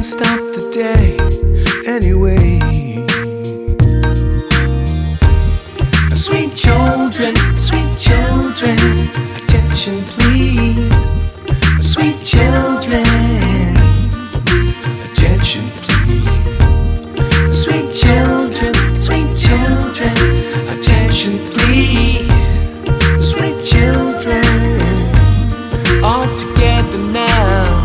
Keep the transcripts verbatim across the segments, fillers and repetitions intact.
stop the day anyway? Sweet children, sweet children, attention please. Sweet children, attention please. Sweet children, sweet children, attention please. Sweet children, all together now.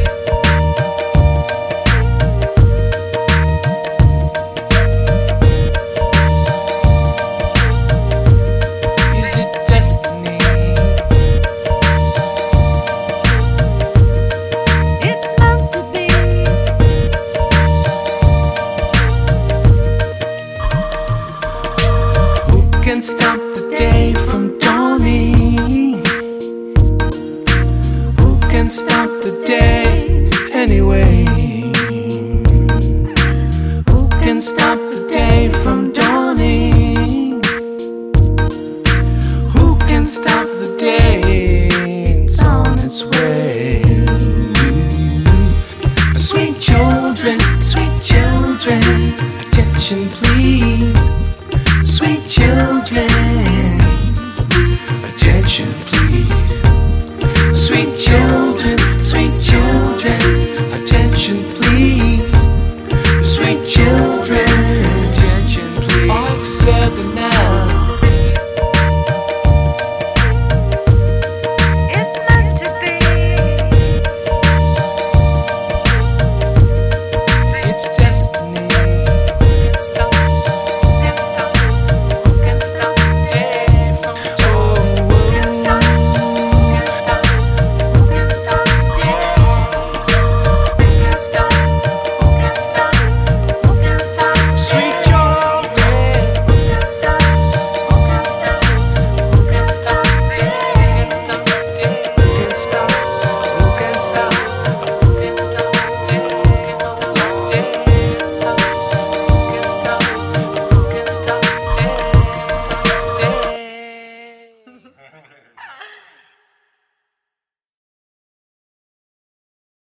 Is it destiny? It's meant to be. Who can stop the day from dawning? Who can stop the day anyway? Who can stop the day from